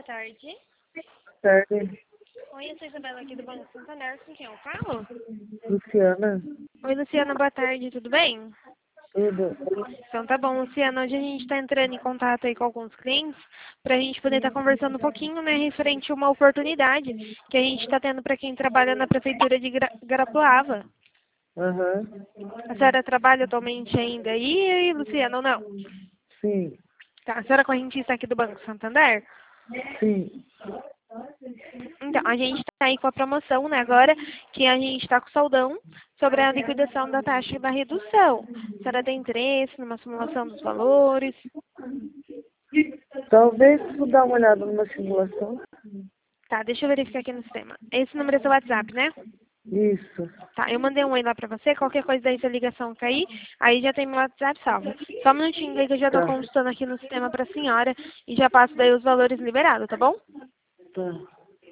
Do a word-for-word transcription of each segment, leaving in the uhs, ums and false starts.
boa tarde. Tarde. Oi, eu sou a Isabela aqui do Banco Santander, com quem eu falo? Luciana. Oi, Luciana, boa tarde, tudo bem? Tudo. Então tá bom, Luciana, hoje a gente está entrando em contato aí com alguns clientes para a gente poder estar conversando um pouquinho, né, referente a uma oportunidade que a gente está tendo para quem trabalha na Prefeitura de Gra Guarapuava. Aham. A senhora trabalha atualmente ainda aí, Luciana, ou não? Sim. Tá, a senhora é correntista aqui do Banco Santander? Sim. Então, a gente está aí com a promoção, né, agora que a gente está com saldão sobre a liquidação da taxa da redução. A senhora tem interesse numa simulação dos valores? Talvez vou dar uma olhada numa simulação. Tá, deixa eu verificar aqui no sistema. Esse número é seu WhatsApp, né? Isso. Tá, eu mandei um oi lá pra você, qualquer coisa daí se a ligação cair, aí já tem meu WhatsApp salvo. Só um minutinho aí que eu já tô Tá. consultando aqui no sistema pra senhora e já passo daí os valores liberados, tá bom? Tá.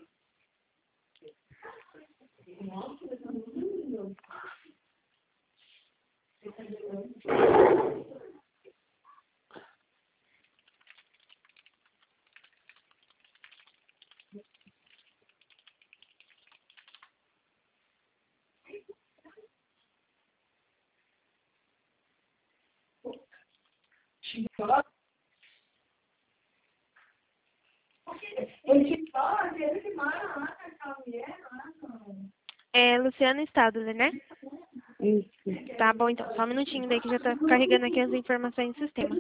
É Luciana Stadler, né? Isso. Tá bom, então. Só um minutinho daí que já tá carregando aqui as informações no sistema.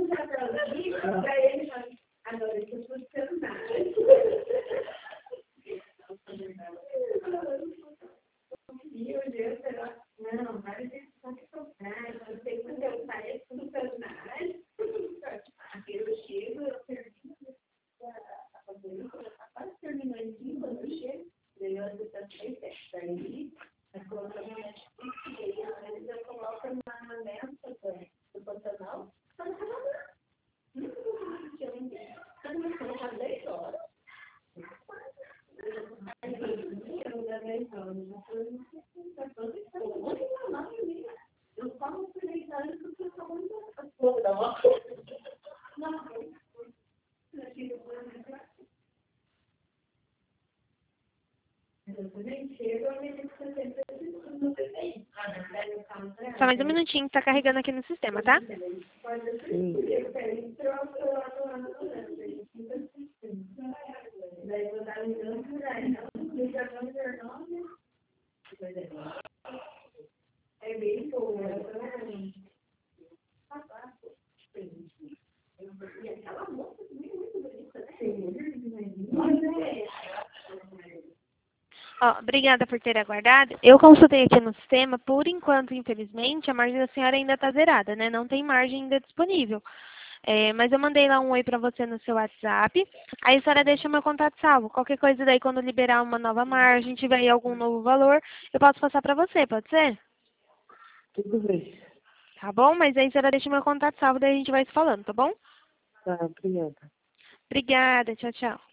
Só mais um minutinho que tá carregando aqui no sistema, tá? Sim. Ó, obrigada por ter aguardado. Eu consultei aqui no sistema, por enquanto, infelizmente, a margem da senhora ainda está zerada, né? Não tem margem ainda disponível. É, mas eu mandei lá um oi para você no seu WhatsApp. Aí a senhora deixa meu contato salvo. Qualquer coisa daí, quando liberar uma nova margem, tiver aí algum novo valor, eu posso passar para você, pode ser? Tudo bem. Tá bom? Mas aí a senhora deixa meu contato salvo, daí a gente vai se falando, tá bom? Tá, obrigada. Obrigada, tchau, tchau.